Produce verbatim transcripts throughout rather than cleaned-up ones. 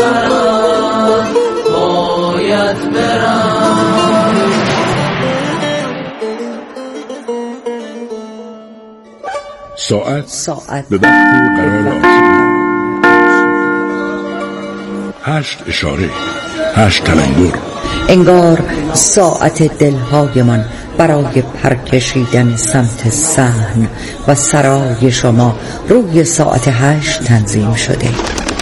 برم باید برم. ساعت ساعت به وقت قرار آسمان هشت اشاره، هشت تلنگر، انگار ساعت دلهایمان برای پرکشیدن سمت صحن و سرای شما روی ساعت هشت تنظیم شده.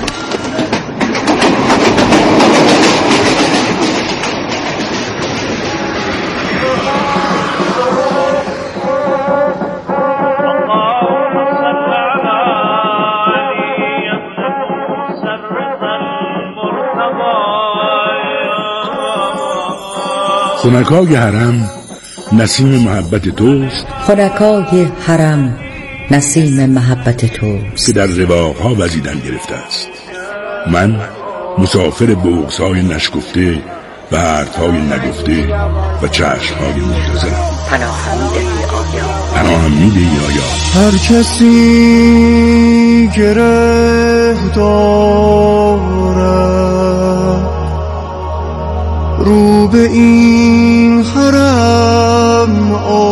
خنکای حرم نسیم محبت توست، خنکای حرم نسیم محبت توست که در رواقها وزیدن گرفته است. من مسافر بغض‌های نشکفته و حرف‌های نگفته و چشم‌های منتظرم. پناهم می‌دهی آیا؟ پناهم می‌دهی آیا؟ هر کسی گره دارد رو به این حرم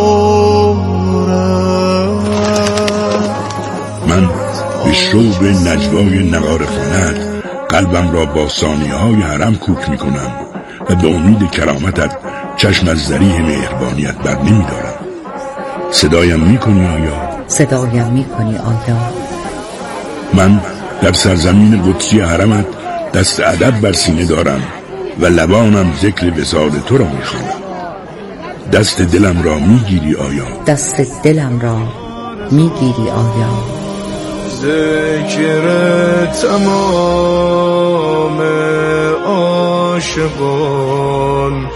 آرد. من به شوق نجوای نقار خانت قلبم را با ثانیه های حرم کوک می کنم و به امید کرامتت چشم از ذریح مهربانیت بر نمی دارم. صدایم می کنی آیا؟ صدایم می کنی آیا؟ من در سرزمین قدسی حرمت دست ادب بر سینه دارم و لبانم ذکر وصال تو را می خوانم. دست دلم را می گیری آیا؟ دست دلم را می گیری آیا؟ ذکر تمام عاشقان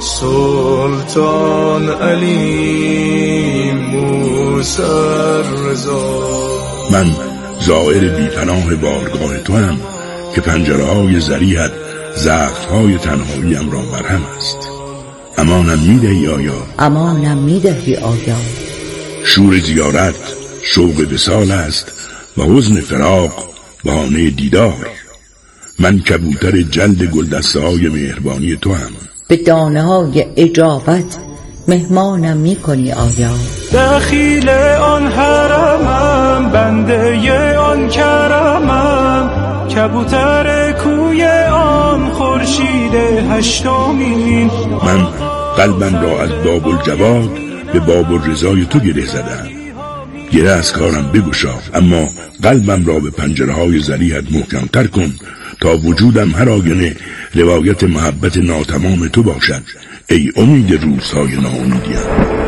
سلطان علی موسی رضا. من زائر بی‌پناه بارگاه تو هم که پنجره های ذریحت زخم‌های تنهاییم را مرهم است. امانم میدهی آیا؟ امانم میدهی آیا؟ شور زیارت شوق وصال است و حزن فراق بهانه دیدار. من کبوتر جلد گلدسته های مهربانی تو هم. به دانه های اجابت مهمانم میکنی آیا؟ دخیل آن حرمم بنده آن کرمم کبوتر کوی آن خورشید هشتمین. من قلبم را از باب الجواد به باب الرضای تو گره زدم. گره از کارم بگشا، اما قلبم را به پنجره های ذریحت محکم‌تر کن تا وجودم هر آینه روایت محبت ناتمام تو باشد. ای امید روزهای ناامیدیم.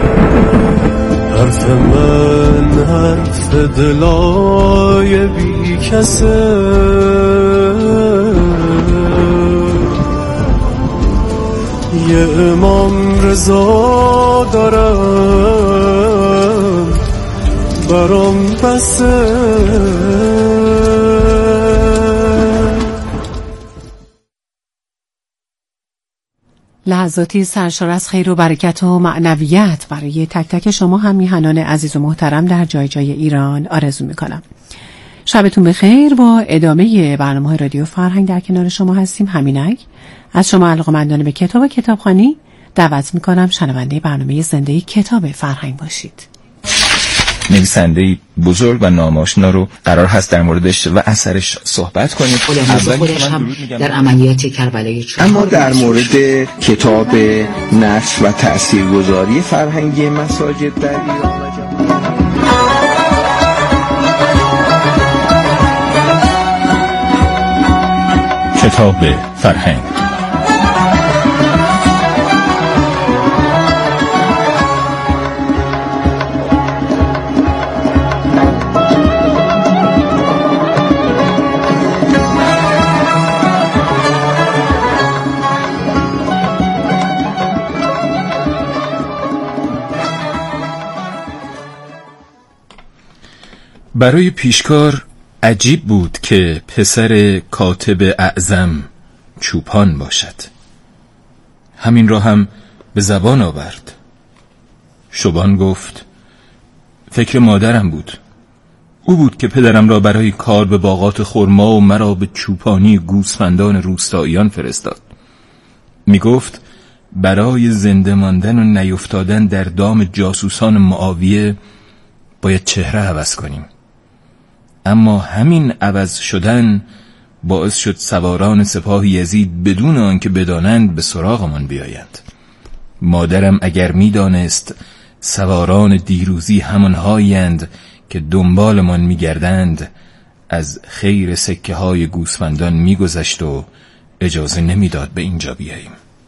حرف من حرف دلای بی کسه یه امام رضا دارم برام بسه. لحظاتی سرشار از خیر و برکت و معنویت برای تک تک شما هم میهنان عزیز و محترم در جای جای ایران آرزو میکنم. شبتون بخیر. با ادامه برنامه‌های رادیو فرهنگ در کنار شما هستیم. همینک از شما علاقه‌مندان به کتاب و کتابخوانی دعوت میکنم شنونده برنامه زنده کتاب فرهنگ باشید. نویسنده بزرگ و ناماشنا رو قرار هست در موردش و اثرش صحبت کنیم. خودش هم در عملیات کربلای چهار. اما در مورد کتاب نشر و تاثیرگذاری فرهنگی مساجد در ایران و جهان کتاب فرهنگ برای پیشکار عجیب بود که پسر کاتب اعظم چوپان باشد. همین را هم به زبان آورد. شبان گفت فکر مادرم بود. او بود که پدرم را برای کار به باغات خرما و مرا به چوپانی گوسفندان روستاییان فرستاد. می گفت برای زنده ماندن و نیفتادن در دام جاسوسان معاویه باید چهره عوض کنیم. اما همین عوض شدن باعث شد سواران سپاه یزید بدون آنکه بدانند به سراغمان بیایند. مادرم اگر می دانست سواران دیروزی همانهایند که دنبالمان می گردند، از خیر سکه های گوسفندان می گذشت و اجازه نمی داد به اینجا بیاییم.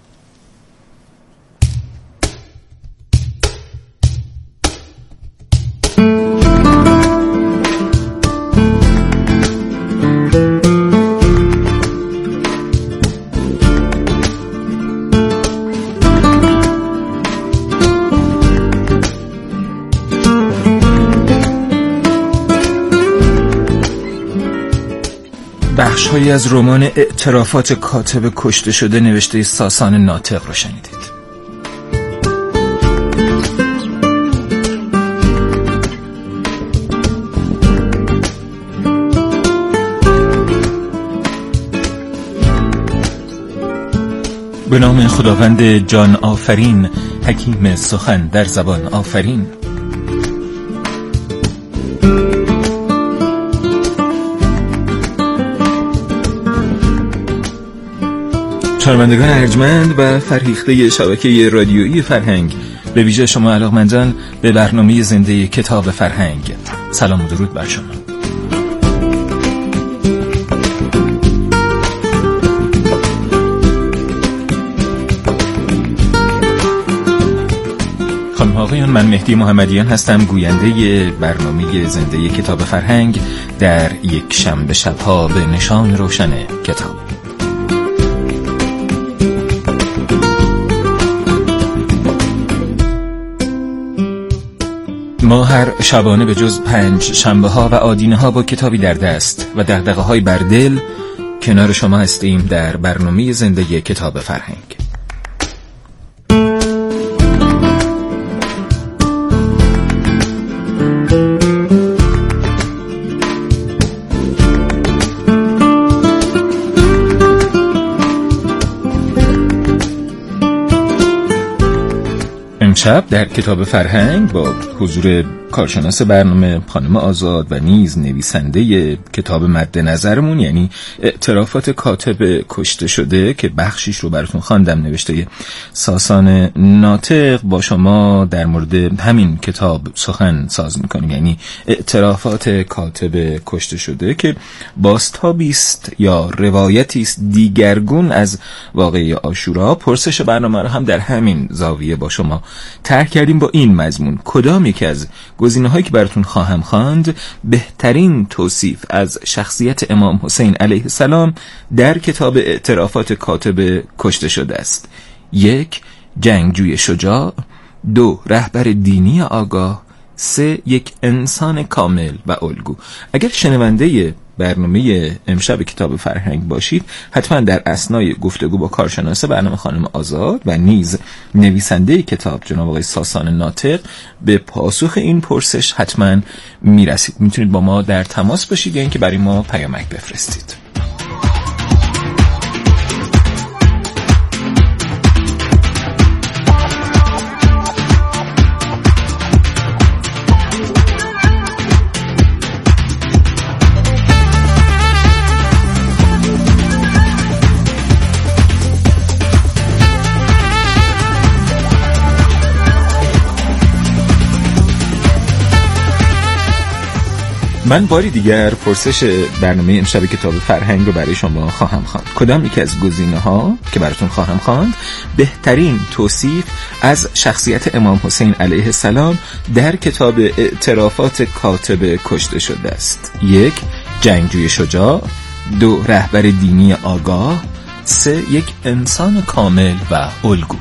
بخش‌هایی از رمان اعترافات کاتب کشته شده نوشته ساسان ناطق رو شنیدید. به نام خداوند جان آفرین، حکیم سخن در زبان آفرین. شنوندگان ارجمند و فرهیخته شبکه رادیویی فرهنگ، به ویژه شما علاقمندان به برنامه زنده کتاب فرهنگ، سلام و درود بر شما. خانم آقایان، من مهدی محمدیان هستم، گوینده برنامه زنده کتاب فرهنگ در یک شنبه شبها به نشان روشن کتاب. ما هر شبانه به جز پنج شنبه ها و آدینه ها با کتابی در دست و دغدغه های بر دل کنار شما هستیم در برنامه زنده کتاب فرهنگ. امشب در کتاب فرهنگ با حضور کارشناس برنامه خانم آزاد و نیز نویسنده کتاب مد نظرمون، یعنی اعترافات کاتب کشته شده که بخشیش رو براتون خواندم، نوشته ساسان ناطق، با شما در مورد همین کتاب سخن ساز میکنیم، یعنی اعترافات کاتب کشته شده که بازتابی است یا روایتی است دیگرگون از واقعه عاشورا. پرسش برنامه رو هم در همین زاویه با شما طرح کردیم با این مضمون: کدام یکی از گزینه‌هایی که براتون خواهم خواند بهترین توصیف از شخصیت امام حسین علیه السلام در کتاب اعترافات کاتب کشته شده است؟ یک، جنگجوی شجاع. دو، رهبر دینی آگاه. سه، یک انسان کامل و الگو. اگر شنونده برنامه امشب کتاب فرهنگ باشید، حتما در اثنای گفتگو با کارشناس برنامه خانم آزاد و نیز نویسنده کتاب جناب آقای ساسان ناطق به پاسخ این پرسش حتما میرسید. میتونید با ما در تماس باشید یا اینکه برای ما پیامک بفرستید. من باری دیگر پرسش برنامه امشب کتاب فرهنگ رو برای شما خواهم خواند. کدام یکی از گزینه‌ها که براتون خواهم خواند بهترین توصیف از شخصیت امام حسین علیه السلام در کتاب اعترافات کاتب کشته شده است؟ یک، جنگجوی شجاع. دو، رهبر دینی آگاه. سه، یک انسان کامل و الگو.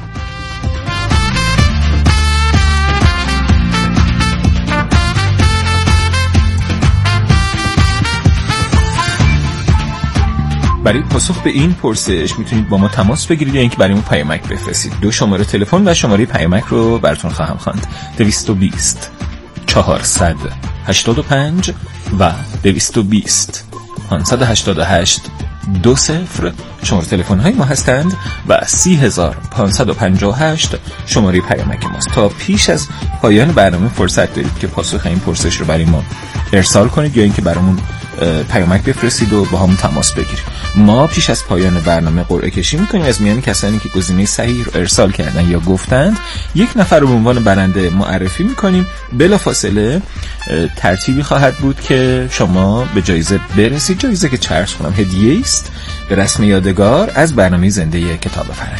برای پاسخ به این پرسش میتونید با ما تماس بگیرید یا اینکه برای ما پیامک بفرستید. دو شماره تلفن و شماره پیامک رو براتون خواهم خواند: دویست و بیست چهارصد هشتاد و پنج و دویست و بیست. پانصد و هشتاد و هشت دو صفر شماره تلفن های ما هستند و سی هزار پانصد و پنجاه و هشت شماره پیامک ماست. تا پیش از پایان برنامه فرصت دارید که پاسخ این پرسش رو برای ما ارسال کنید یا اینکه برامون پیامک بفرستید و با همون تماس بگیرید. ما پیش از پایان برنامه قرعه کشی میکنیم از میان کسانی که گزینه صحیح رو ارسال کردن یا گفتند یک نفر رو به عنوان برنده معرفی میکنیم. بلافاصله ترتیبی خواهد بود که شما به جایزه برسید، جایزه که چرخ کنم هدیه است به رسم یادگار از برنامه زنده کتاب فرهنگ.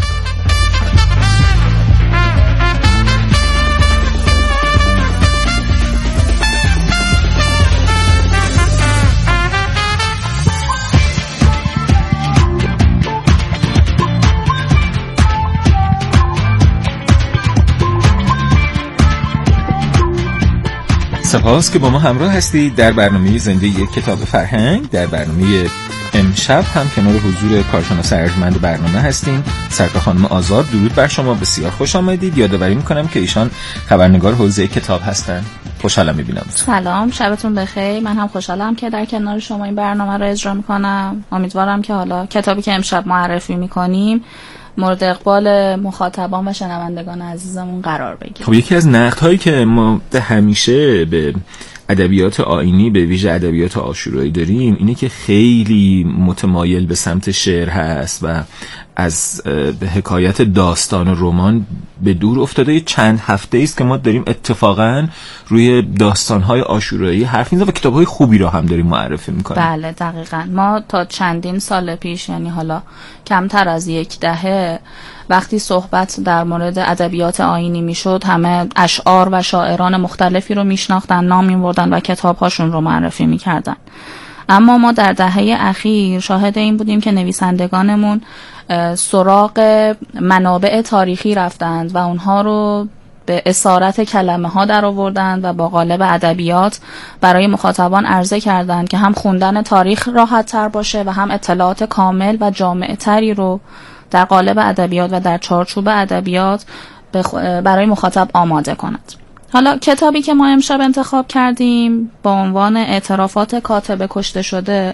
سپاس که با ما همراه هستید در برنامه زنده یک کتاب فرهنگ. در برنامه امشب هم کنار حضور کارشناس ارجمند برنامه هستیم، سرکار خانم آزاد. درود بر شما، بسیار خوش آمدید. یادآوری میکنم که ایشان خبرنگار حوزه کتاب هستند. خوشحالم میبینم. سلام، شبتون بخیر. من هم خوشحالم که در کنار شما این برنامه رو اجرا میکنم. امیدوارم که حالا کتابی که امشب معرفی میکنیم مورد اقبال مخاطبان و شنوندگان عزیزمون قرار بگیره. خب یکی از نقدهایی که ما همیشه به ادبیات آیینی به ویژه ادبیات عاشورایی داریم اینه که خیلی متمایل به سمت شعر هست و از به حکایت داستان و رمان به دور افتاده. چند هفته است که ما داریم اتفاقا روی داستان‌های عاشورایی حرف میزنیم و کتاب‌های خوبی رو هم داریم معرفی می‌کنیم. بله دقیقاً. ما تا چندین سال پیش، یعنی حالا کمتر از یک دهه، وقتی صحبت در مورد ادبیات آیینی میشد همه اشعار و شاعران مختلفی رو میشناختن، نام میبردن و کتاب‌هاشون رو معرفی می‌کردن. اما ما در دهه اخیر شاهد این بودیم که نویسندگانمون سراغ منابع تاریخی رفتند و اونها رو به اسارت کلمه ها در آوردند و با قالب ادبیات برای مخاطبان عرضه کردند که هم خوندن تاریخ راحت تر باشه و هم اطلاعات کامل و جامع تری رو در قالب ادبیات و در چارچوب ادبیات برای مخاطب آماده کنند. حالا کتابی که ما امشب انتخاب کردیم با عنوان اعترافات کاتب کشته شده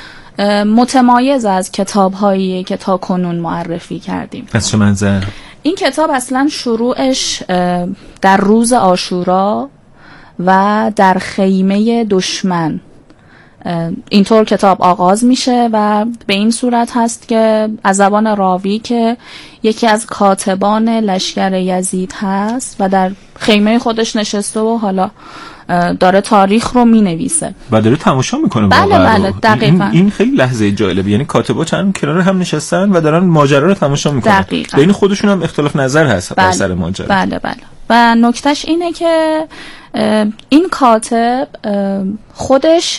متمایز از کتاب‌هایی که تا کنون معرفی کردیم. از چه منظر؟ این کتاب اصلا شروعش در روز عاشورا و در خیمه دشمن اینطور کتاب آغاز میشه و به این صورت هست که از زبان راوی که یکی از کاتبان لشکر یزید هست و در خیمه خودش نشسته و حالا داره تاریخ رو مینویسه و داره تماشا میکنه. بله بله دقیقاً. این, این خیلی لحظه جالبه، یعنی کاتبا چند کنار هم نشستن و دارن ماجرا رو تماشا میکنن. دقیقاً. بین خودشون هم اختلاف نظر هست بر سر ماجرا. بله بله. و نکتهش اینه که این کاتب خودش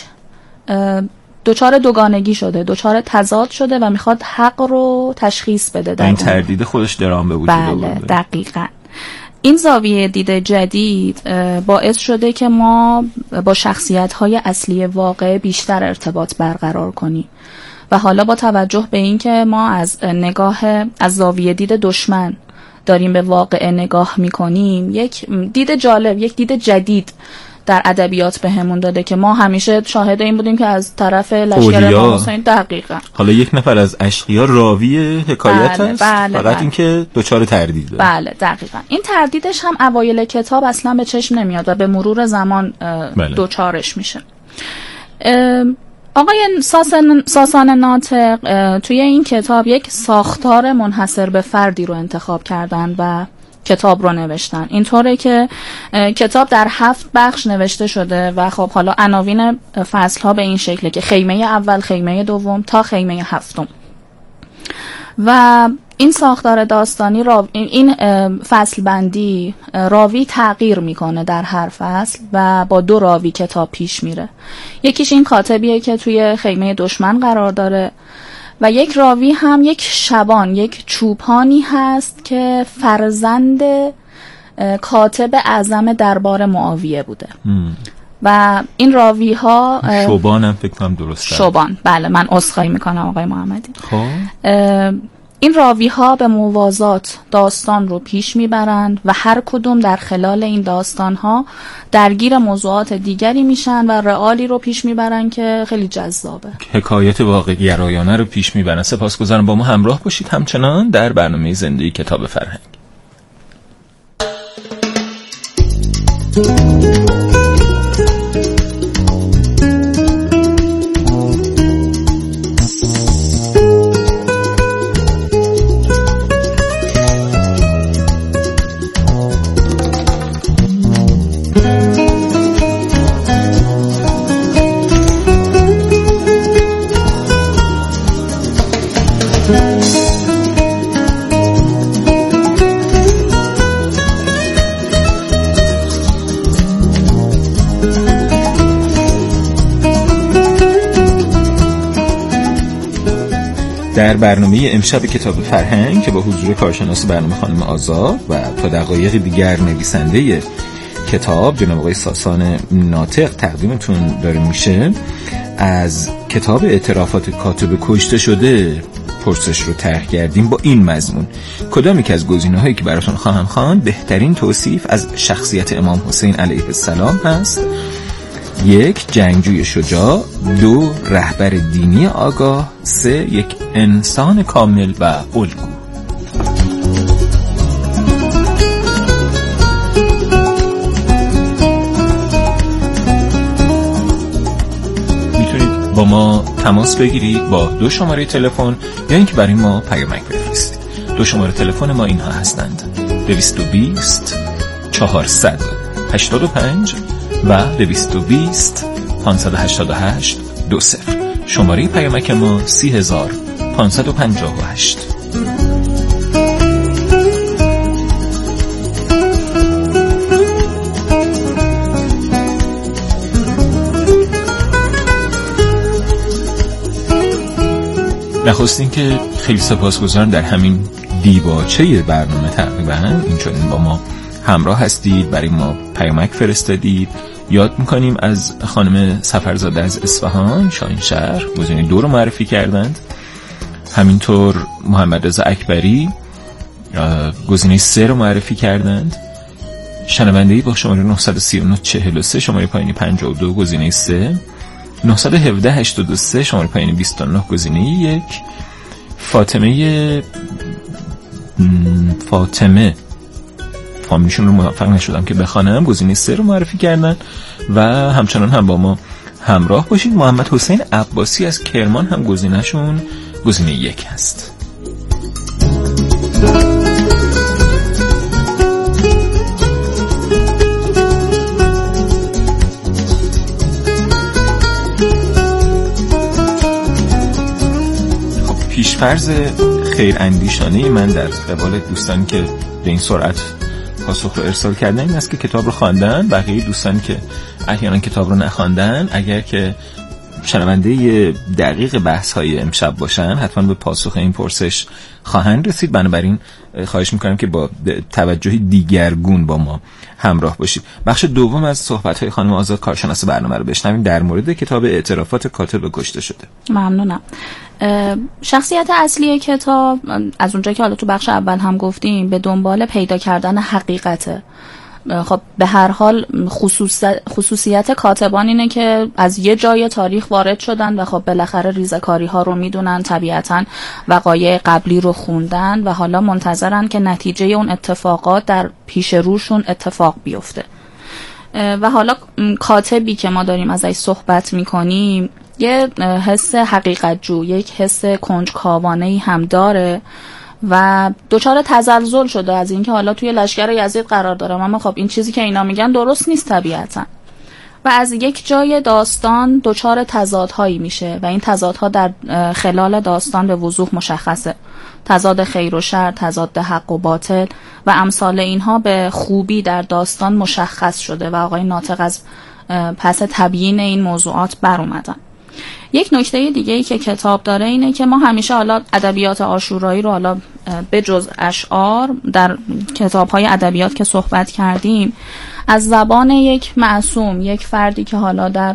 دوچار دوگانگی شده، دوچار تضاد شده و میخواد حق رو تشخیص بده. در این تردید خودش درام به وجود آورده. بله دقیقاً. این زاویه دید جدید باعث شده که ما با شخصیت‌های اصلی واقع بیشتر ارتباط برقرار کنیم و حالا با توجه به این که ما از نگاه از زاویه دید دشمن داریم به واقع نگاه می‌کنیم، یک دید جالب، یک دید جدید در ادبیات بهمون داده که ما همیشه شاهد این بودیم که از طرف لشکر امام حسین دقیقاً حالا یک نفر از اشقیا راوی حکایت بله، است بله، فقط بله. این که دوچار تردید داره. بله دقیقاً. این تردیدش هم اوایل کتاب اصلا به چشم نمیاد و به مرور زمان بله. دوچارش میشه. آقای ساسان, ساسان ناطق توی این کتاب یک ساختار منحصر به فردی رو انتخاب کردن و کتاب رو نوشتن. اینطوره که کتاب در هفت بخش نوشته شده و خب حالا عناوین فصل ها به این شکله که خیمه اول، خیمه دوم تا خیمه هفتم. و این ساختار داستانی راو... این فصل بندی راوی تغییر میکنه در هر فصل و با دو راوی کتاب پیش میره. یکیش این کاتبیه که توی خیمه دشمن قرار داره و یک راوی هم یک شبان، یک چوپانی هست که فرزند کاتب اعظم دربار معاویه بوده. م. و این راوی ها شبان هم فکر کنم درسته. شبان، بله من عذرخواهی میکنم آقای محمدی. خب این راوی ها به موازات داستان رو پیش میبرند و هر کدوم در خلال این داستان ها درگیر موضوعات دیگری میشن و رئالی رو پیش میبرن که خیلی جذابه. حکایت واقع گرایانه رو پیش میبرن. سپاسگزارم با ما همراه باشید همچنان در برنامه زنده کتاب فرهنگ. در برنامه امشب کتاب فرهنگ که با حضور کارشناس برنامه خانم آزاد و تا دقایق دیگر نویسنده کتاب جناب آقای ساسان ناطق تقدیمتون داره میشه، از کتاب اعترافات کاتب کشته شده پرسش رو طرح کردیم با این مضمون: کدامی که از گزینه‌هایی که براتون خواهم خواند بهترین توصیف از شخصیت امام حسین علیه السلام هست؟ یک، جنگجوی شجاع. دو، رهبر دینی آگاه. سه، یک انسان کامل و الگو. میتونید با ما تماس بگیرید با دو شماره تلفن یا اینکه برای ما پیامک بفرستید. دو شماره تلفن ما اینها هستند: دویست و بیست چهارصد هشتاد و پنج و دویست و بیست پانصد و هشتاد و هشت دو صفر. شماره پیامک ما سی هزار پانصد و پنجاه و هشت. نخستین که خیلی سپاسگزارم در همین دیباچه برنامه تقریبا این با ما همراه هستید، برای ما پیامک فرستادید. یاد میکنیم از خانم سفرزاده از اصفهان شاهینشهر گزینه دو رو معرفی کردند، همینطور محمد رضا اکبری گزینه سه رو معرفی کردند، شنونده‌ای با شماره نه سه نه چهل و سه شماره پایینی پنجاه و دو گزینه سه، نه یک هفت هشتاد و سه شماره پایینی بیست و نه گزینه یک، فاطمه فاطمه فامیلیشون رو موفق نشدم که بخوانم، گزینه سه رو معرفی کردن و همچنان هم با ما همراه باشید. محمد حسین عباسی از کرمان هم گزینهشون گزینه یک هست. خب پیشفرض خیر اندیشانه من در قبال دوستانی که به این سرعت پاسخ رو ارسال کردن این است که کتاب رو خواندن. بقیه دوستان که احیانا کتاب رو نخواندن، اگر که شنونده دقیق بحث های امشب باشن حتما به پاسخ این پرسش خواهند رسید. بنابراین خواهش میکنم که با توجهی دیگرگون با ما همراه باشید. بخش دوم از صحبت های خانم آزاد کارشناس برنامه رو بشنویم در مورد کتاب اعترافات کاتب کشته شده. ممنونم. شخصیت اصلی کتاب از اونجا که حالا تو بخش اول هم گفتیم به دنبال پیدا کردن حقیقته. خب به هر حال خصوصیت کاتبان اینه که از یه جای تاریخ وارد شدن و خب بالاخره ریزکاری ها رو میدونن، طبیعتاً وقایع قبلی رو خوندن و حالا منتظرن که نتیجه اون اتفاقات در پیش روشون اتفاق بیفته. و حالا کاتبی که ما داریم ازش صحبت میکنیم یه حس حقیقت جو، یک حس کنجکاوانه‌ای هم داره و دچار تزلزل شده از اینکه حالا توی لشکر یزید قرار داره، اما خب این چیزی که اینا میگن درست نیست طبیعتا. و از یک جای داستان دچار تضادهایی میشه و این تضادها در خلال داستان به وضوح مشخصه. تضاد خیر و شر، تضاد حق و باطل و امثال اینها به خوبی در داستان مشخص شده و آقای ناطق از پس تبیین این موضوعات بر اومدن. یک نکته دیگه ای که کتاب داره اینه که ما همیشه حالا ادبیات عاشورایی رو حالا به جز اشعار در کتاب‌های ادبیات که صحبت کردیم از زبان یک معصوم، یک فردی که حالا در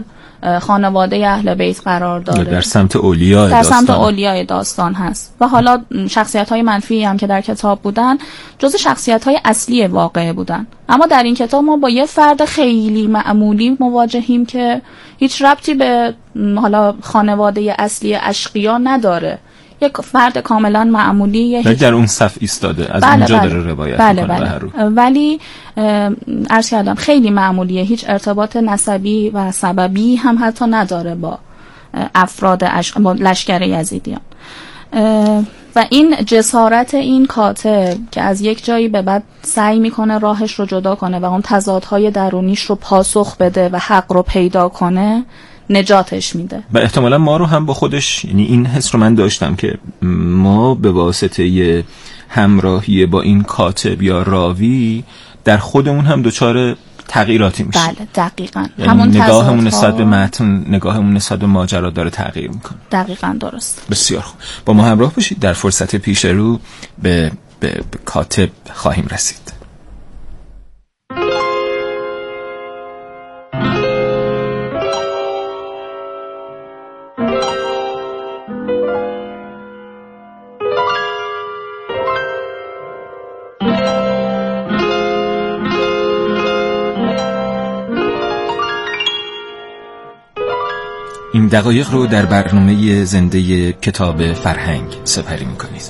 خانواده اهل بیت قرار داره، در سمت اولیاء در داستان. سمت اولیاء داستان هست و حالا شخصیت‌های منفی هم که در کتاب بودن جز شخصیت‌های اصلی واقعه بودن. اما در این کتاب ما با یه فرد خیلی معمولی مواجهیم که هیچ ربطی به حالا خانواده اصلی اشقیا نداره، یک فرد کاملا معمولی در اون صف ایستاده، از بله اونجا بله. داره روایت بله میکنه بله. هر رو. ولی عرض کردم خیلی معمولیه، هیچ ارتباط نسبی و سببی هم حتی نداره با افراد عشق، با لشکر یزیدیان. و این جسارت این کاتب که از یک جایی به بعد سعی میکنه راهش رو جدا کنه و اون تضادهای درونیش رو پاسخ بده و حق رو پیدا کنه، نجاتش میده. و احتمالا ما رو هم با خودش، یعنی این حس رو من داشتم که ما به واسطه همراهی با این کاتب یا راوی در خودمون هم دچار تغییراتی میشه. بله دقیقاً. یعنی همون نگاهمون نسبت به متن، نگاهمون نسبت به ماجرا داره تغییر میکنه. دقیقاً درست. بسیار خوب. با ما همراه باشید، در فرصت پیش رو به, به, به کاتب خواهیم رسید. این دقایق رو در برنامه زنده کتاب فرهنگ سپری می‌کنید.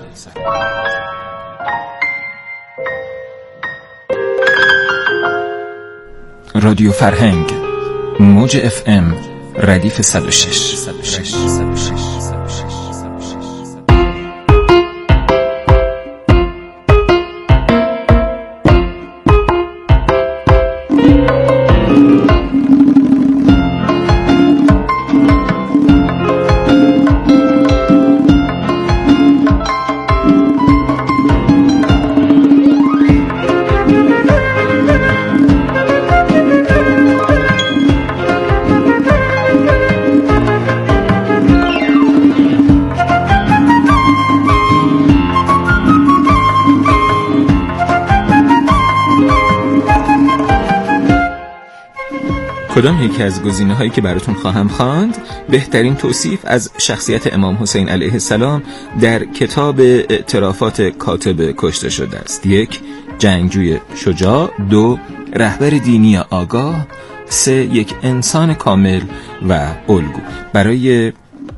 رادیو فرهنگ، موج اف ام، ردیف صد و شش. کدام یکی از گزینه‌هایی که براتون خواهم خواند بهترین توصیف از شخصیت امام حسین علیه السلام در کتاب اعترافات کاتب کشته شده است؟ یک، جنگجوی شجاع. دو، رهبر دینی آگاه. سه، یک انسان کامل و الگو. برای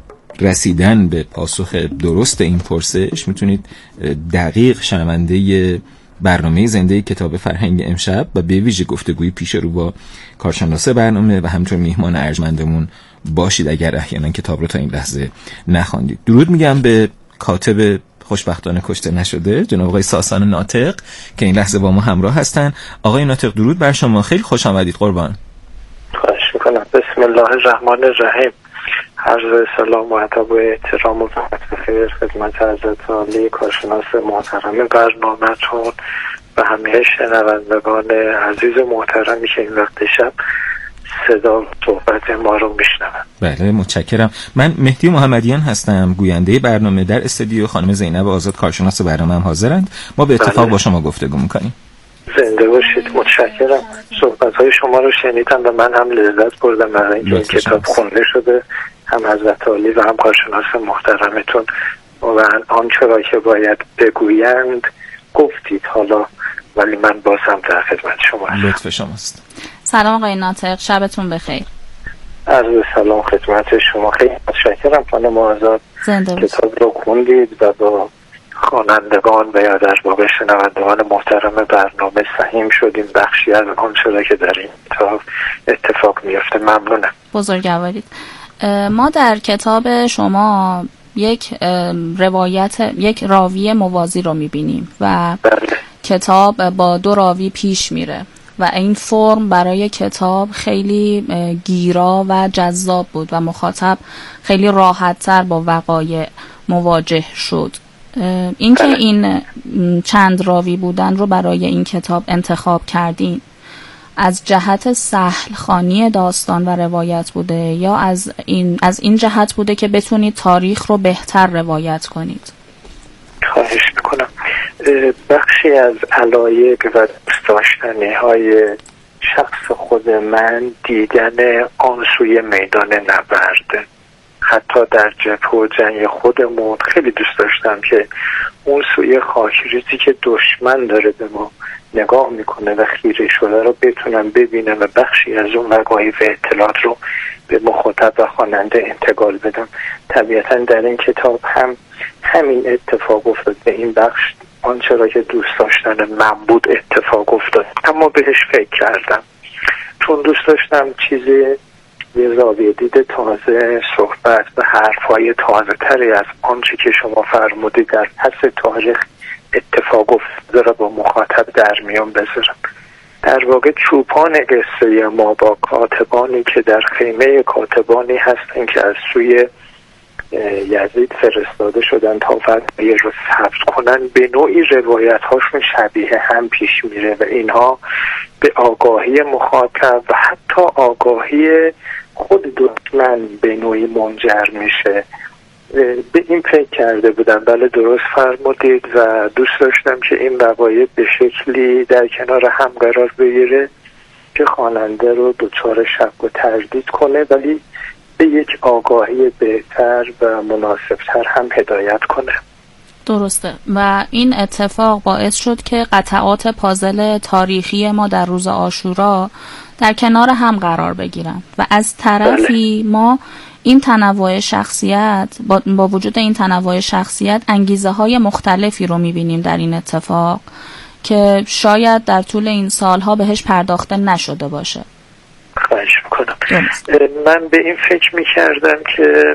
رسیدن به پاسخ درست این پرسش میتونید دقیق شنونده برنامه زنده کتاب فرهنگ امشب و به ویژه گفتگوی پیش رو با کارشناس برنامه و همچنین میهمان ارجمندمون باشید اگر احیانا کتاب رو تا این لحظه نخواندید. درود میگم به کاتب خوشبختانه کشته نشده جناب آقای ساسان ناطق که این لحظه با ما همراه هستن. آقای ناطق درود بر شما، خیلی خوش آمدید قربان. خواهش میکنم. بسم الله الرحمن الرحیم. عرض سلام و ادب و احترام و خیر خدمت حضرت عالی کارشناس محترم برنامه‌تون و همه شنوندگان عزیز محترمی که این وقت شب صدا صحبت ما رو میشنوند. بله متشکرم. من مهدی محمدیان هستم، گوینده برنامه. در استودیو خانم زینب آزاد کارشناس برنامه هم حاضرند. ما به اتفاق بله. با شما گفتگو میکنیم. زنده باشید. متشکرم. صحبت‌های شما رو شنیدم و من هم لذت بردم از اینکه این کتاب خونده شده. هم حضرت عالی و هم کارشناس محترمتون و آنچه را که باید بگویند گفتید حالا، ولی من بازم در خدمت شما هستم. لطف شماست. سلام آقای ناطق، شبتون بخیر. عرض سلام خدمت شما. خیلی متشکرم خانم آزاد. کتاب رو خوندید و با خوانندگان و یا در واقع شنوندگان محترم برنامه سهیم شدیم بخشی از آنچه را که در این کتاب اتفاق میفته. ممنونم. بزرگوارید. ما در کتاب شما یک روایت، یک راوی موازی رو میبینیم و بله. کتاب با دو راوی پیش میره و این فرم برای کتاب خیلی گیرا و جذاب بود و مخاطب خیلی راحت‌تر با وقایع مواجه شد. اینکه بله. این چند راوی بودن رو برای این کتاب انتخاب کردین از جهت سهل خوانی داستان و روایت بوده یا از این از این جهت بوده که بتونید تاریخ رو بهتر روایت کنید؟ خواهش میکنم. بخشی از علایق و دوست داشتنی های شخص خود من دیدن آن سوی میدان نبرد، حتی در جبهه و جنگ خودمون خیلی دوست داشتم که اون سوی خاکریزی که دشمن داره به ما نگاه میکنه و خیره شده رو بتونم ببینم و بخشی از اون وقایع و اطلاعات رو به مخاطب و خواننده انتقال بدم. طبیعتا در این کتاب هم همین اتفاق افتاد، به این بخش آنچه را که دوست داشتن من بود اتفاق افتاد، اما بهش فکر کردم چون دوست داشتم چیزی یه زاویه دید تازه، صحبت و حرفای تازه تری از آنچه که شما فرمودید در پس تاریخ اتفاق افتاده را با مخاطب در میان بذارم. در واقع چوپان قصه ما با کاتبانی که در خیمه کاتبانی هستن که از سوی یزید فرستاده شدن تا فتوی رو ثبت کنن، به نوعی روایت هاشون شبیه هم پیش میره و اینها به آگاهی مخاطب و حتی آگاهی خود دشمن به نوعی منجر میشه. به این فکر کرده بودم. بله درست فرمودید و دوست داشتم که این وقایع به شکلی در کنار هم قرار بگیره که خواننده رو دچار شک و تردید کنه ولی به یک آگاهی بهتر و مناسبتر هم هدایت کنه. درسته و این اتفاق باعث شد که قطعات پازل تاریخی ما در روز عاشورا در کنار هم قرار بگیرن و از طرفی بله. ما این تنوع شخصیت با, با وجود این تنوع شخصیت انگیزه های مختلفی رو میبینیم در این اتفاق که شاید در طول این سالها بهش پرداخته نشده باشه. خواهش میکنم. من به این فکر میکردم که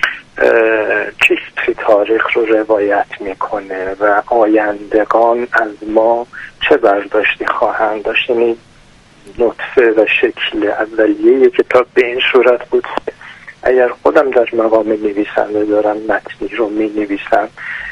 چیزی تاریخ رو روایت میکنه و آیندگان از ما چه برداشتی خواهند داشت. یعنی نطفه و شکل اولیه کتاب به این صورت بود اگر خودم در مقام نویسنده دارم متنی رو می نویسم،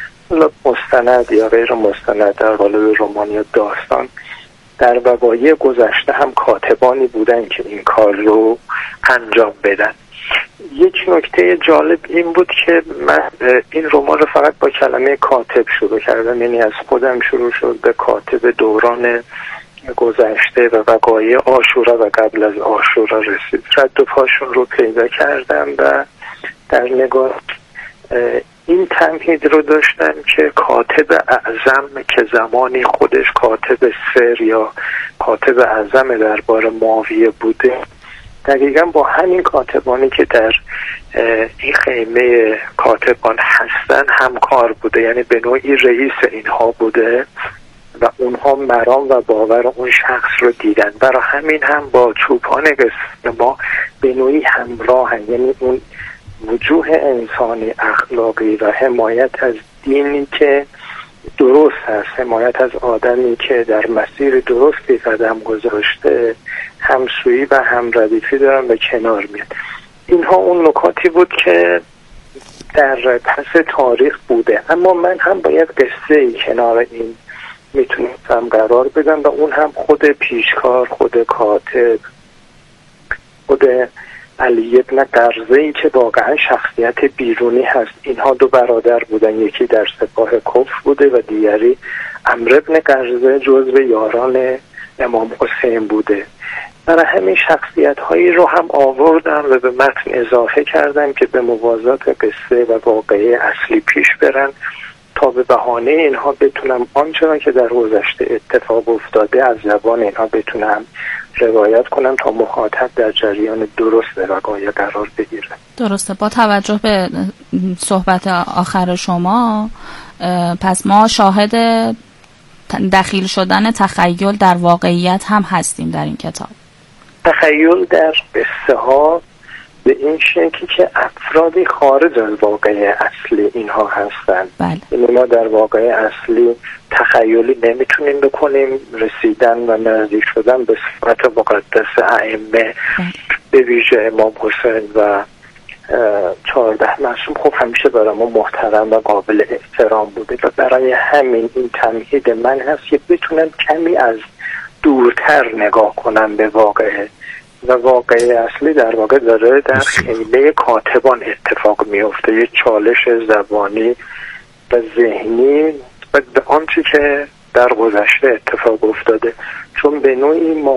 مستند یا غیر مستند در قالب رمان یا داستان، در وقایع گذشته هم کاتبانی بودن که این کار رو انجام بدن. یک نکته جالب این بود که من این رمان رو فقط با کلمه کاتب شروع کردم، یعنی از خودم شروع شد به کاتب دوران گذشته و وقایع عاشورا و قبل از عاشورا رسید. رد و پاشون رو پیدا کردم و در نگاه این تمهید رو داشتم که کاتب اعظم که زمانی خودش کاتب سر یا کاتب اعظم دربار معاویه بوده، دقیقا با همین کاتبانی که در این خیمه کاتبان هستن همکار بوده، یعنی به نوعی رئیس اینها بوده و اونها مرام و باور اون شخص رو دیدن. برای همین هم با چوپان قصه ما به نوعی همراهن، یعنی اون وجوه انسانی اخلاقی و حمایت از دینی که درست هست، حمایت از آدمی که در مسیر درستی قدم گذاشته، همسویی و همردیفی دارن و کنار میاد. اینها اون نکاتی بود که در پس تاریخ بوده، اما من هم باید قصه ای کنار این میتونستم قرار بدم و اون هم خود پیشکار، خود کاتب، خود علی ابن قرظه‌ای که واقعا شخصیت بیرونی هست. اینها دو برادر بودن، یکی در سپاه کفر بوده و دیگری عمرو ابن قرظه جزو یاران امام حسین بوده. برای همین شخصیت هایی رو هم آوردم و به متن اضافه کردم که به موازات قصه و واقعه اصلی پیش برن تا به بهانه اینها بتونم آنچه که در گذشته اتفاق افتاده از زبان اینها بتونم روایت کنم تا مخاطب در جریان درست وقایع قرار بگیره. درسته. با توجه به صحبت آخر شما، پس ما شاهد دخیل شدن تخیل در واقعیت هم هستیم در این کتاب. تخیل در قصه ها به این شکلی که افرادی خارج از واقعه اصلی اینها هستند. بله. یعنی ما در واقعه اصلی تخیلی نمیتونیم بکنیم. رسیدن و نزدیک شدن به صفت مقدس ائمه به ویژه امام حسین و چهارده معصوم خب همیشه برای ما محترم و قابل احترام بوده و برای همین این تمهید من هست که بتونم کمی از دورتر نگاه کنم به واقعه و واقعه اصلی در واقع داره در خیمه کاتبان اتفاق میفته. یک چالش زبانی و ذهنی و به آنچه که در گذشته اتفاق افتاده، چون به نوعی ما